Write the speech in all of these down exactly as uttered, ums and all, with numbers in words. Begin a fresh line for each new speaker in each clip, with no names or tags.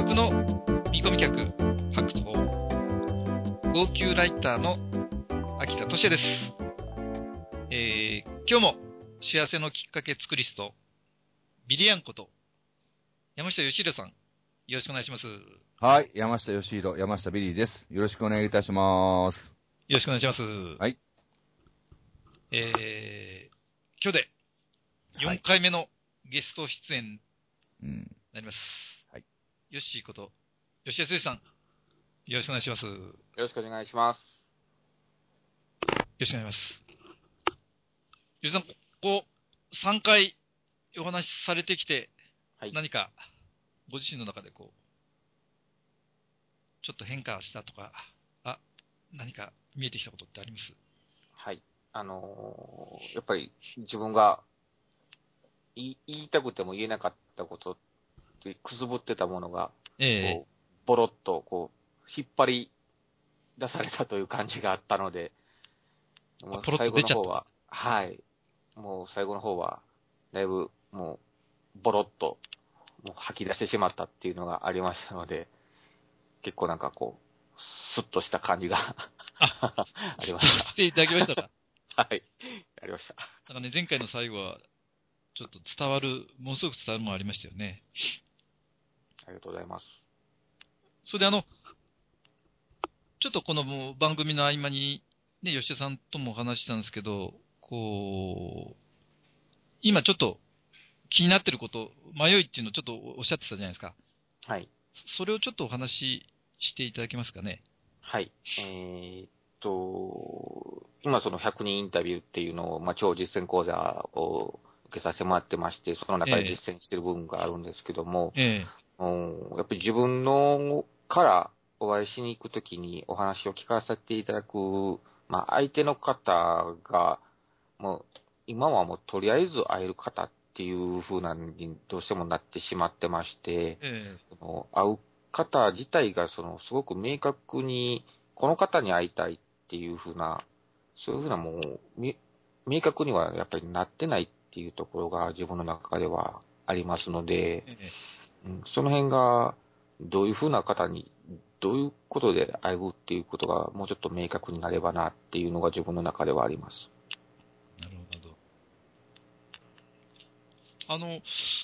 学の見込み客発掘法号泣ライターの秋田俊也です、えー、今日も幸せのきっかけ作り人ビリヤンこと山下義弘さん、よろしくお願いします。
はい、山下義弘、山下ビリーです。よろしくお願いいたします。
よろしくお願いします。
はい。
えー、今日でよんかいめのゲスト出演になります。
はい。
ヨッシーこと吉安さん、よろしくお願いします。よ
ろしくお願いします。
よろしくお願いします。吉さん、ここさんかいお話しされてきて、はい、何かご自身の中でこうちょっと変化したとか、あ、何か見えてきたことってあります？
はい。あのー、やっぱり自分が言い、言いたくても言えなかったことって、くすぶってたものが、ええ、こう、ボロッと、こう、引っ張り出されたという感じがあったので、もう最後の方は、はい。もう最後の方は、だいぶ、もう、ボロッと、もう吐き出してしまったっていうのがありましたので、結構なんかこう、スッとした感じがありました。
していただきましたか？
はい。ありました。
なんかね、前回の最後は、ちょっと伝わる、ものすごく伝わるものありましたよね。
ありがとうございます。
それであの、ちょっとこの番組の合間に、ね、吉田さんともお話ししたんですけど、こう、今ちょっと気になってること、迷いっていうのをちょっとおっしゃってたじゃないですか。
はい。
それをちょっとお話ししていただけますかね。
はい。えー、っと、今そのひゃくにんインタビューっていうのを、まあ、超実践講座を受けさせてもらってまして、その中で実践してる部分があるんですけども、ええー、やっぱり自分のからお会いしに行くときにお話を聞かせていただく、まあ、相手の方が、もう、今はもうとりあえず会える方っていう風なにどうしてもなってしまってまして、ええ、その会う方自体がそのすごく明確にこの方に会いたいっていう風な、そういう風なもう明確にはやっぱりなってないっていうところが自分の中ではありますので、ええ、うん、その辺がどういう風な方にどういうことで会うっていうことがもうちょっと明確になればなっていうのが自分の中ではあります。
なるほど。あの、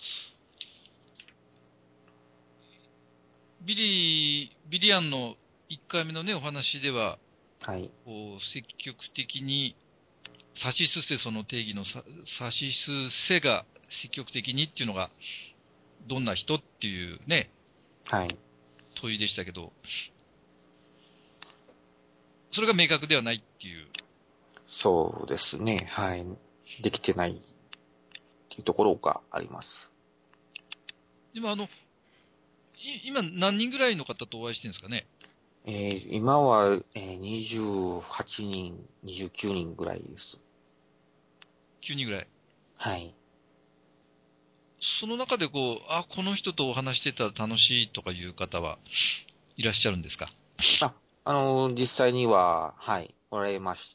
ビリー、ビリアンのいっかいめのね、お話では、はい。こう積極的に、さしすせその定義のさ、さしすせが積極的にっていうのが、どんな人っていうね、はい。問いでしたけど、それが明確ではないっていう。
そうですね。はい。できてないっていうところがあります。
でもあの、今何人ぐらいの方とお会いしてるんですかね？
えー、今は、えー、にじゅうはちにん、にじゅうきゅうにんぐらいです。
きゅうにんぐらい。
はい。
その中でこう、あ、この人とお話してたら楽しいとかいう方はいらっしゃるんですか？
あ、あのー、実際には、はい、おられました。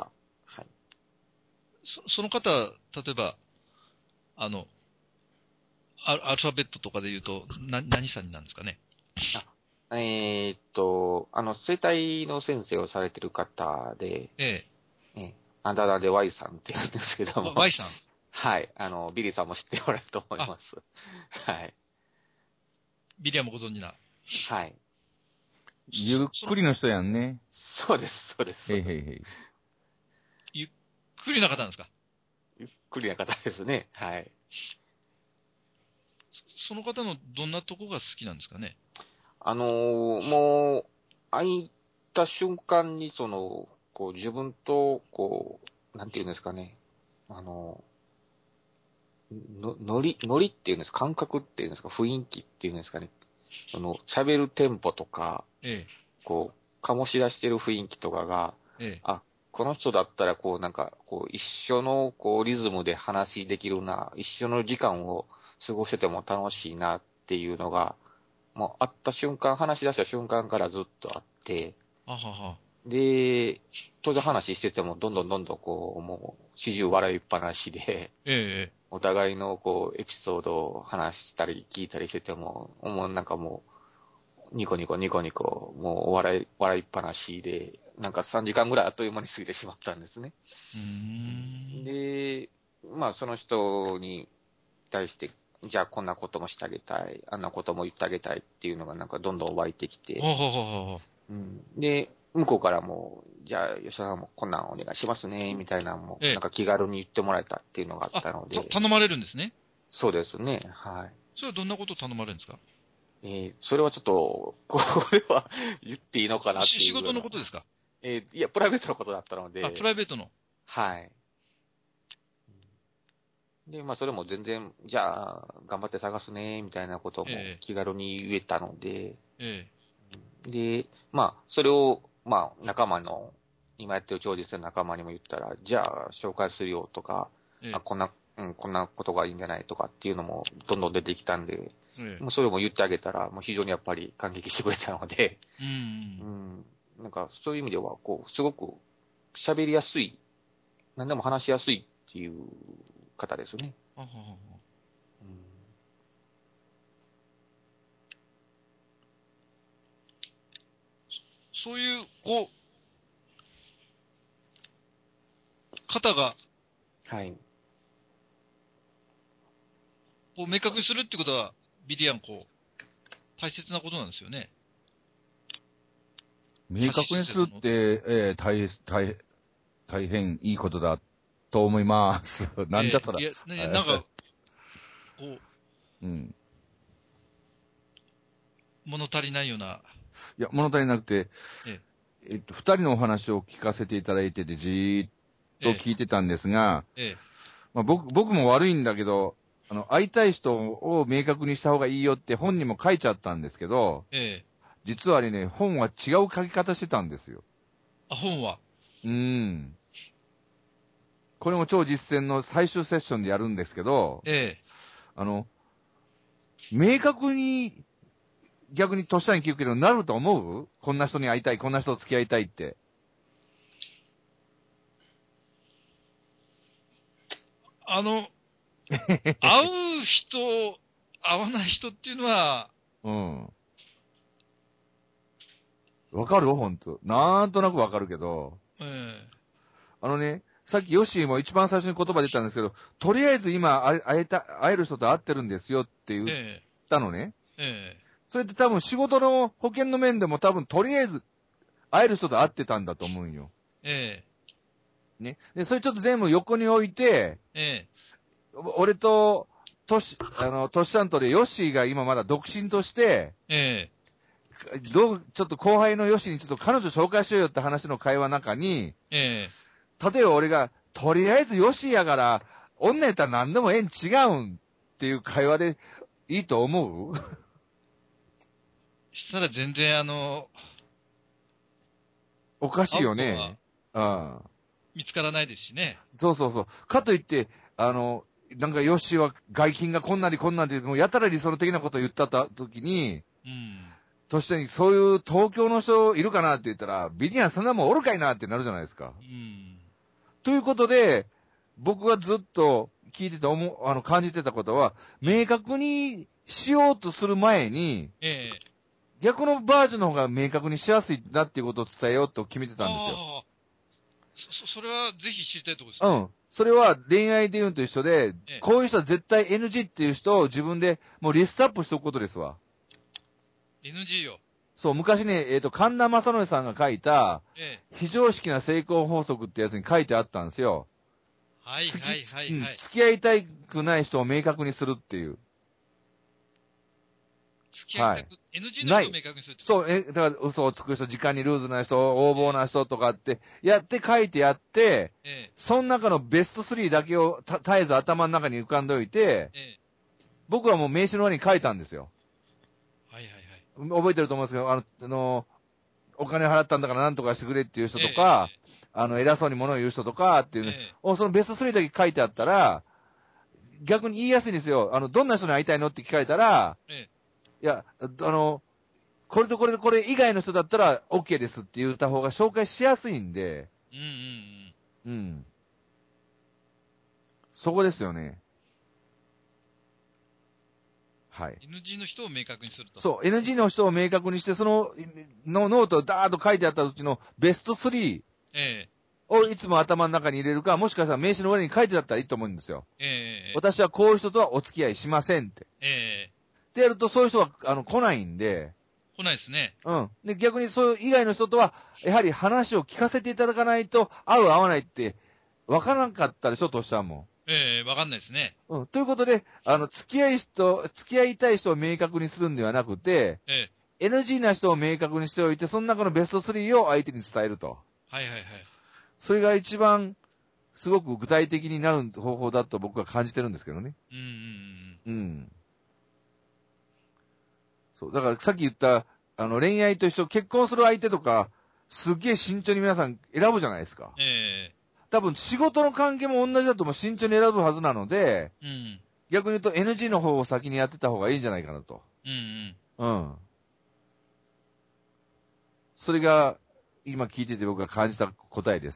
はい。
そ, その方、例えば、あの、アルファベットとかで言うと、な、何さんになるんですかね？
あ、えー、っと、あの、生体の先生をされてる方で、ええ、ええ、あだ名で Y さんって言うんですけども。
Y さん？
はい。あの、ビリーさんも知っておられると思います。はい。
ビリアもご存知な。
はい。
ゆっくりの人やんね。
そうです、そうです。
へいへいへい。
ゆっくりな方なんですか？
ゆっくりな方ですね。はい。
その方のどんなとこが好きなんですかね？
あのー、もう、会った瞬間に、その、こう、自分と、こう、なんていうんですかね。あの、の、ノリ、ノリっていうんですか、感覚っていうんですか、雰囲気っていうんですかね。その、喋るテンポとか、ええ、こう、醸し出してる雰囲気とかが、ええ、あ、この人だったら、こう、なんか、こう、一緒の、こう、リズムで話できるな、一緒の時間を過ごしてても楽しいなっていうのが、もう、会った瞬間、話し出した瞬間からずっとあって、あははで、当然話してても、どんどんどんどん、こう、もう、始終笑いっぱなしで、ええ、お互いの、こう、エピソードを話したり聞いたりしてても、もうなんかもう、 ニコニコニコニコ、もう笑い、笑いっぱなしで、なんかさんじかんぐらいあっという間に過ぎてしまったんですね。
うーん。
で、まあその人に対して、じゃあこんなこともしてあげたい、あんなことも言ってあげたいっていうのがなんかどんどん湧いてきて、
ほうほうほうほ
うん、で、向こうからも、じゃあ吉田さんもこんなんお願いしますね、みたいなのも、
う。ええ。
なんか気軽に言ってもらえたっていうのがあっ
あ、た、
たので、
頼まれるんですね。
そうですね、はい。
それはどんなことを頼まれるんですか？
えー、それはちょっと、これは言っていいのかなっ
し、仕事
ていうような、
のことですか？
えー、いや、プライベートのことだったの
あ、プ
で、
ライベートの。
はい。で、まあ、それも全然、じゃあ、頑張って探すね、みたいなことも
え
気軽に言えたので、
え、え
で、まあ、それを、まあ、仲間の、今やってる超実践の仲間にも言ったら、じゃあ、紹介するよとか、
え、
あ、
え
こんな、うん、こんなことがいいんじゃないとかっていうのも、どんどん出てきたんで、
え、ええ。
もうそれも言ってあげたら、もう非常にやっぱり感激してくれたので、
うん。
うん、なんか、そういう意味では、こう、すごく喋りやすい、何でも話しやすいっていう方ですね。
はははは。
うん、
そういう、こう、方が、
はい。
こう、明確にするってことは、ビリヤン、こう、大切なことなんですよね。
明
さし
確にするっ
すせその。
て、えー、大、大、大変いいことだと思います。なんじゃそら。
ええ、いや、ね、
はい。
なんか、こ
うん。
う、物足りないような、
いや、物足りなくて、
え
えっと、二人のお話を聞かせていただいてて、じーっ
え、
と
え
聞いてたんですが、
え、え
まあ、僕、僕も悪いんだけど、あの、会いたい人を明確にした方がいいよって本にも書いちゃったんですけど、
え、ええ。
実はあれね、本は違う書き方してたんですよ。
あ、本は。
うーん。これも超実践の最終セッションでやるんですけど、
ええ。
あの、明確に、逆にとっさに聞くけど、なると思う？こんな人に会いたい、こんな人と付き合いたいって。
あの、会う人、会わない人っていうのは、
うん。わかる？ほんと。なんとなくわかるけど、
ええ、
あのね、さっきヨッシーも一番最初に言葉出たんですけど、とりあえず今会え会えた、会える人と会ってるんですよって言っ
え
たのね。
え、ええ、
それって多分仕事の保険の面でも多分とりあえず会える人と会ってたんだと思うんよ。
え
ね。で、それちょっと全部横に置いて、
え、え
お俺と、トシ、あの、トシちゃんとでヨッシーが今まだ独身として、
え、え
どう、ちょっと後輩のヨッシーにちょっと彼女紹介しようよって話の会話の中に、
え、ええ。
例えば俺が、とりあえずヨッシーやから、女やったら何でもええん違うんっていう会話でいいと思う？
したら全然あの、
おかしい
アウトは
よね。うん。
見つからないですしね。
そうそうそう。かといって、あの、なんかヨッシーは外勤がこんなにこんなんで、もうやたら理想的なことを言った時に、
うん。
としてにそういう東京の人いるかなって言ったら、ビリヤンそんなもんおるかいなってなるじゃないですか。
うん。
ということで、僕がずっと聞いてて思う、あの、感じてたことは、明確にしようとする前に、
ええ。
逆のバージョンの方が明確にしやすいなっていうことを伝えようと決めてたんですよ。
ああ、そ、そ、それはぜひ知りたいところですね。
うん。それは恋愛で言うと一緒で、
ええ。
こういう人は絶対 エヌジー っていう人を自分でもうリストアップしておくことですわ。
エヌジー よ。
そう、昔ね、えっ、と、神田正則さんが書いた、
ええ。
非常識な成功法則ってやつに書いてあったんですよ。付き、
はいはいはい
うん、
はい。
付き合いたくない人を明確にするっていう。
付き合い
はい。
たく、エヌジー の
ない。
人を明確にするってこと
そう、
ですか？
え、だから嘘をつく人、時間にルーズな人、横暴
え
な人とかって、やって書いてやって、
え。ええ。
その中のベストスリーだけをた絶えず頭の中に浮かんでおいて、
ええ。
僕はもう名刺の裏に書いたんですよ。
はいはいはい。
覚えてると思うんですけど、あの、あの、お金払ったんだから何とかしてくれっていう人
ええ。
とか、
え
あの、偉そうに物を言う人とかっていう
え。
ね、
え
そのベストスリーだけ書いてあったら、逆に言いやすいんですよ。あの、どんな人に会いたいのって聞かれたら、
え。ええ。
いや、あの、これとこれとこれ以外の人だったら OK ですって言った方が紹介しやすいんで、
うんうんうん。
うん。そこですよね。 はい。
エヌジー の人を明確にすると。
そう、エヌジー の人を明確にして、その、のノートをダーッと書いてあったうちのベストスリーをいつも頭の中に入れるか、もしかしたら名刺の裏に書いてあったらいいと思うんですよ。ええ、私はこういう人とはお付き合いしませんって。ええ。ってやると、そういう人は、あの、来ないんで。
来ないですね。
うん。で、逆にそういう以外の人とは、やはり話を聞かせていただかないと、合う合わないって、わからなかったでしょ、としたらも
う。ええ、わかんないですね。
うん。ということで、あの、付き合い人、付き合いたい人を明確にするんではなくて、ええ。エヌジー な人を明確にしておいて、その中のベストスリーを相手に伝えると。
はいはいはい。
それが一番、すごく具体的になる方法だと僕は感じてるんですけどね。うんうんうん。うん。そう。だからさっき言った、あの、恋愛と一緒、結婚する相手とか、すっげえ慎重に皆さん選ぶじゃないですか。ええ。多分仕事の関係も同じだとも慎重に選ぶはずなので、うん。逆に言うと エヌジー の方を先にやってた方がいいんじゃないかなと。うんうん。うん。それが、今聞いてて僕が感じた答えです。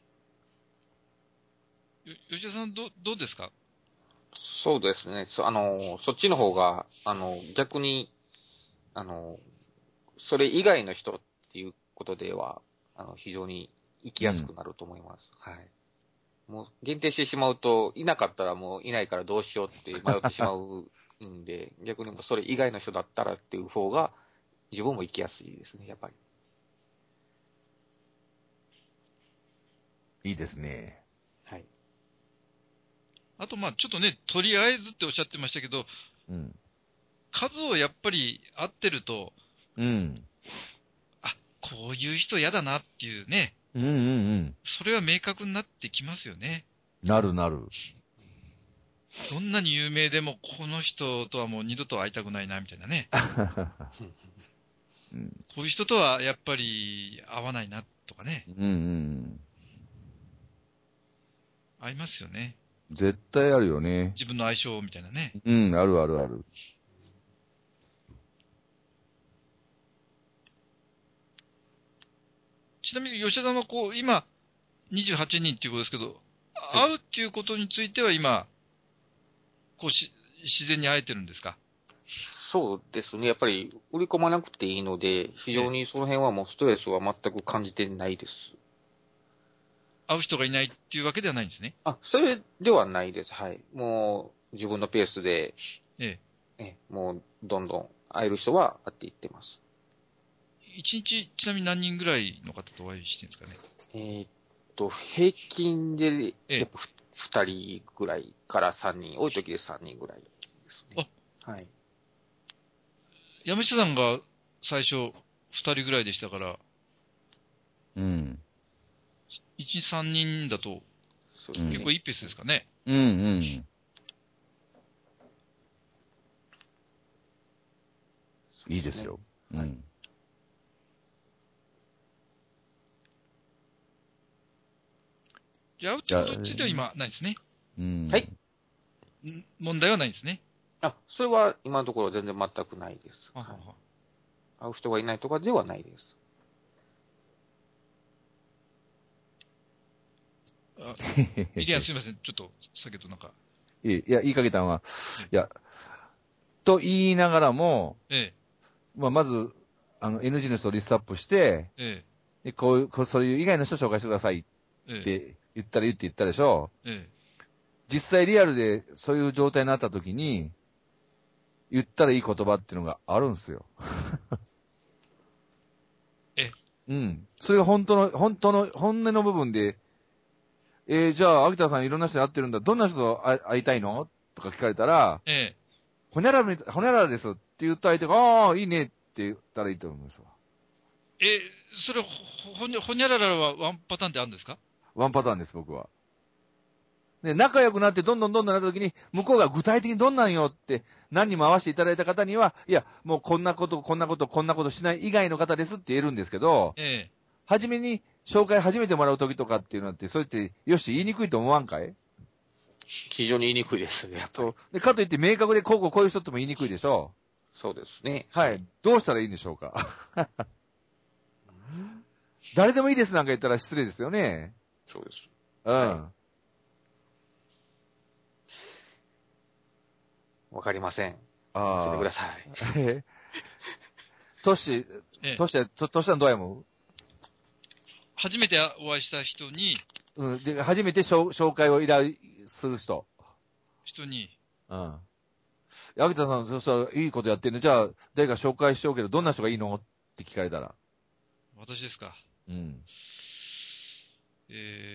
よ、吉田さん、ど、どうですか？
そうですね。そ、あの、そっちの方が、あの、逆に、あの、それ以外の人っていうことでは、あの、非常に生きやすくなると思います。うん、はい。もう、限定してしまうと、いなかったらもういないからどうしようって迷ってしまうんで、逆にもそれ以外の人だったらっていう方が、自分も生きやすいですね、やっぱり。
いいですね。
はい。
あと、まあちょっとね、とりあえずっておっしゃってましたけど、うん。数をやっぱり合ってると、うん。あ、こういう人嫌だなっていうね。うんうんうん。それは明確になってきますよね。
なるなる。
どんなに有名でも、この人とはもう二度と会いたくないな、みたいなね。うん、こういう人とはやっぱり会わないな、とかね。うんうん。ありますよね。
絶対あるよね。
自分の相性みたいなね。
うん、あるあるある。
ちなみに吉田さんはこう、今、にじゅうはちにんっていうことですけど、会うっていうことについては今、こうし、自然に会えてるんですか？
そうですね。やっぱり、売り込まなくていいので、非常にその辺はもうストレスは全く感じてないです。
会う人がいないっていうわけではないんですね。
あ、それではないです。はい。もう、自分のペースで、ええ。えもう、どんどん会える人は会っていってます。
一日、ちなみに何人ぐらいの方とお会いしてるんですかね？
えー、っと、平均で、やっぱ二人ぐらいから三人、多い時で三人ぐらいですね。あ、はい。
山下さんが最初二人ぐらいでしたから、うん。一日三人だと、結構いいペースですかね。うんうん。
いいですよ。うん。はい、
じゃあ、会うってことについては今、ないですね。
うん。はい。
問題はないですね。
あ、それは今のところ全然全くないです。ははははい、会う人がいないとかではないです。
あ、ミリアンすいません。ちょっと、先ほどなんか。
いや、いや言いかけたのは、いや、と言いながらも、ええ、まあ、まず、あの、エヌジー の人をリストアップして、ええ、でこういう、こうそういう以外の人を紹介してくださいって言ったら言って言ったでしょ。ええ、実際リアルでそういう状態になった時に、言ったらいい言葉っていうのがあるんですよ。
え
うん。それが本当の、本当の、本音の部分で、えー、じゃあ、秋田さんいろんな人に会ってるんだ。どんな人と会いたいのとか聞かれたら、ええ。ほにゃらら、ほにゃららですって言った相手が、ああ、いいねって言ったらいいと思いますわ。
え、それ、ほにゃ、ほにゃららはワンパターンってあるんですか？
ワンパターンです、僕は。で、仲良くなってどんどんどんどんなった時に、向こうが具体的にどんなんよって何人も合わせていただいた方には、いや、もうこんなこと、こんなこと、こんなことしない以外の方ですって言えるんですけど、ええ。はじめに紹介始めてもらう時とかっていうのって、そうやって、よし、言いにくいと思わんかい？
非常に言いにくいですね、やっぱり。
そう。で、かといって明確でこうこうこういう人っても言いにくいでしょ
う。そうですね。
はい。はい、どうしたらいいんでしょうか誰でもいいですなんか言ったら失礼ですよね。
そうです。
うん。わ、
はい、かりません。 教えてください。
えトシ、トシは、トシはどうやもん？
初めてお会いした人に、
うん、で、初めて紹紹介を依頼する人。
人に。
うん。秋田さん、そしたらいいことやってんの。じゃあ、誰か紹介しようけど、どんな人がいいのって聞かれたら。
私ですか。
うん。
え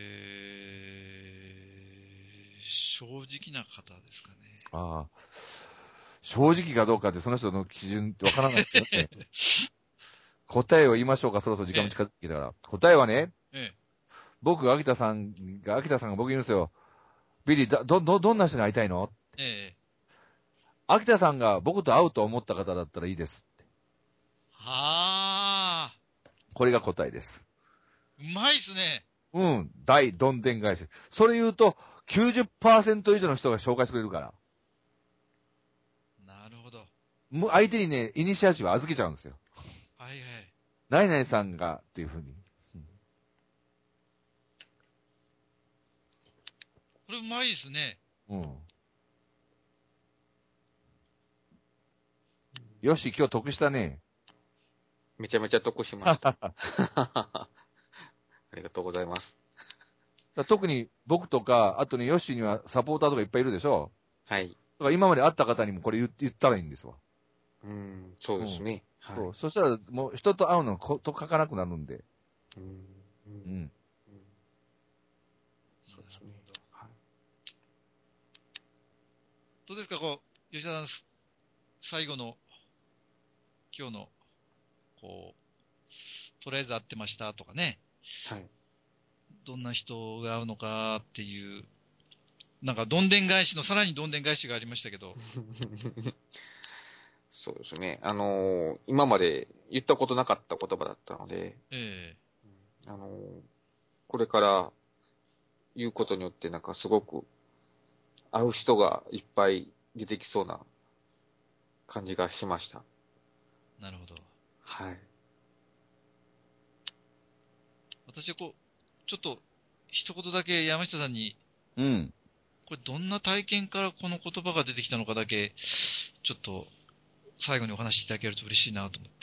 ー、正直な方ですかね。
ああ。正直かどうかってその人の基準ってわからないですよね。答えを言いましょうか、そろそろ時間も近づいてきたから。答えはね、ええ、僕、秋田さんが、秋田さんが僕に言うんですよ。ビリー、ど、ど、どんな人に会いたいの？ええ。秋田さんが僕と会うと思った方だったらいいですって。
はあ。
これが答えです。
うまいっすね。
うん。大どんでん返し。それ言うと、きゅうじゅっパーセント 以上の人が紹介してくれるから。
なるほど。
相手にね、イニシアチブ預けちゃうんですよ。
はいはい。
何々さんが、っていうふうに。うん、
これうまいっすね。うん。
よし、今日得したね。
めちゃめちゃ得しました。ありがとうございます。
特に僕とか、あとね、ヨッシーにはサポーターとかいっぱいいるでしょ？はい。だから今まで会った方にもこれ 言, 言ったらいいんですわ。
うん、そうですね。
うん、はい。そう。そしたら、もう人と会うのこと書かなくなるんで。うん。うん。うん。
そうですね。はい。どうですか、こう、吉田さん、最後の、今日の、こう、とりあえず会ってましたとかね。はい。どんな人が会うのかっていう、なんかどんでん返しのさらにどんでん返しがありましたけど。
そうですね。あのー、今まで言ったことなかった言葉だったので、ええー、あのー、これから言うことによってなんかすごく会う人がいっぱい出てきそうな感じがしました。
なるほど。
はい。
私はこう、ちょっと一言だけ山下さんに、
うん。
これどんな体験からこの言葉が出てきたのかだけ、ちょっと最後にお話しいただけると嬉しいなと思って。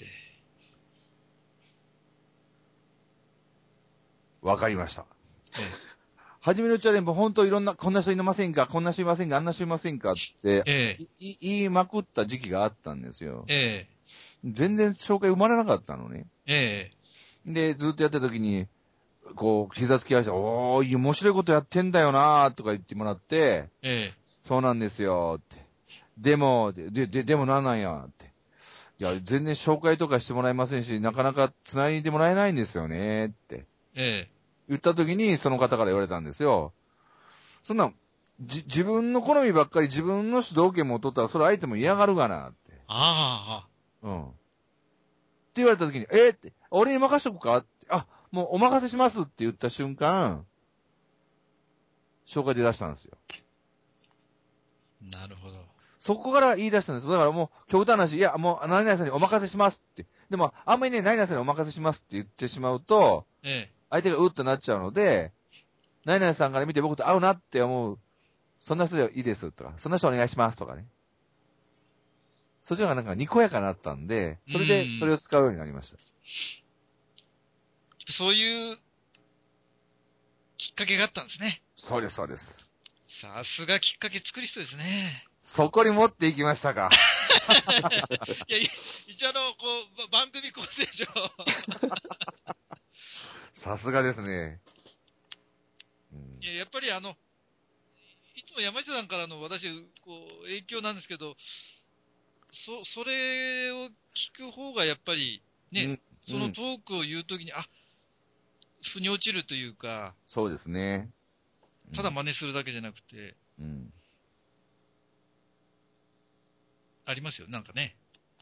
わかりました。ええ、初めのうちはね、もう本当いろんな、こんな人いませんか、こんな人いませんか、あんな人いませんかって、ええ、言いまくった時期があったんですよ。ええ、全然紹介生まれなかったのね。ええ、で、ずっとやってた時に、こう、膝つき合わせて、おー、面白いことやってんだよなーとか言ってもらって、ええ、そうなんですよって。でも、で、で、でもなんなんやって。いや、全然紹介とかしてもらえませんし、なかなか繋いでもらえないんですよねって。ええ。言った時に、その方から言われたんですよ。そんな、じ、自分の好みばっかり自分の主導権も取ったら、それ相手も嫌がるがなって。ああ。うん。って言われた時に、えー、って、俺に任しとくかって、あ、もうお任せしますって言った瞬間、紹介で出したんですよ。
なるほど。
そこから言い出したんです。だからもう、極端な話、いや、もう、何々さんにお任せしますって。でも、あんまりね、何々さんにお任せしますって言ってしまうと、ええ、相手がうっとなっちゃうので、何々さんから見て僕と合うなって思う、そんな人でいいですとか、そんな人お願いしますとかね。そっちの方がなんかにこやかになったんで、それでそれを使うようになりました。
そういうきっかけがあったんですね。
そうです、そうです。
さすがきっかけ作り人ですね。
そこに持っていきましたか。
いや、一応あの、こう、番組構成上。
さすがですね。
うん、いや、やっぱりあの、いつも山下さんからの私、こう、影響なんですけど、そ、それを聞く方がやっぱり、ね、うん、そのトークを言うときに、あ、腑に落ちるというか、
そうですね。
うん、ただ真似するだけじゃなくて、うん、ありますよ、なんかね。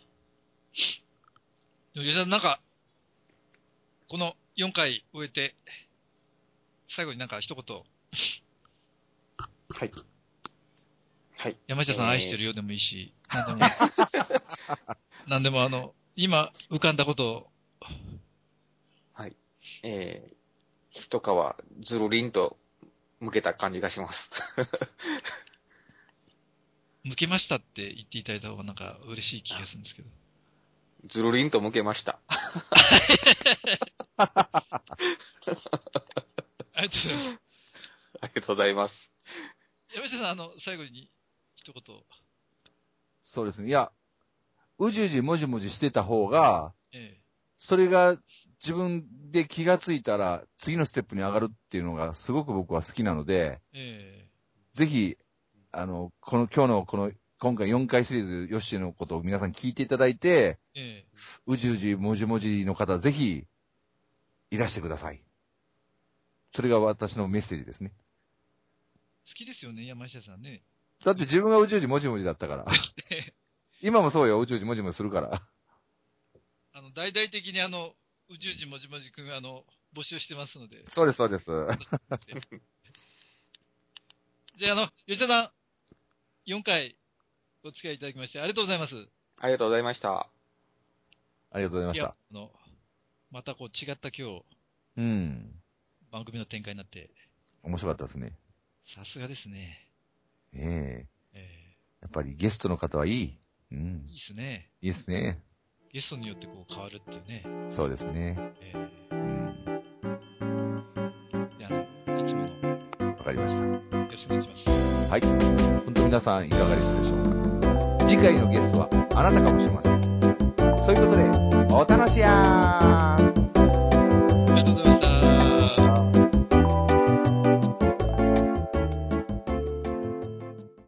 でも吉田さん、なんか、このよんかい終えて、最後になんか一言。
はい。はい。
山下さん愛してるよでもいいし、えー、なんでも、なんでもあの、今浮かんだことを。
はい。えー、一皮ずるりんと向けた感じがします。
向けましたって言っていただいた方がなんか嬉しい気がするんですけど。
ずるりんと向けました。
ありがとうございます。
ありがとうございます。
山下さん、あの、最後に一言。
そうですね。いや、うじうじもじもじしてた方が、
ええ、
それが自分で気がついたら次のステップに上がるっていうのがすごく僕は好きなので、
ええ、
ぜひ、あの、この今日のこの、今回よんかいシリーズヨッシーのことを皆さん聞いていただいて、ええ、うじうじもじもじの方ぜひいらしてください。それが私のメッセージですね。
好きですよね、山下さんね。
だって自分がうじうじもじもじだったから。今もそうよ、うじうじもじもじするから。
あの、大々的にあの、うじうじもじもじくんあの、募集してますので。
そうです、そうです。
じゃあ、あの、吉田さん、よんかいお付き合いいただきましてありがとうございます。
ありがとうございました。
ありがとうございました。
あの、またこう違った今日、
うん。
番組の展開になって。
面白かったですね。
さすがですね。
ええええ、やっぱりゲストの方はいい。うん。いい
ですね。
いですね。
ゲストによってこう変わるっていうね。
そうですね。ええうん。
で、あの、いつもの。
わかりました。よ
ろしくお願いします。
はい。本当皆さんいかがでしたでしょうか。次回のゲストはあなたかもしれません。そういうことで、お楽しやー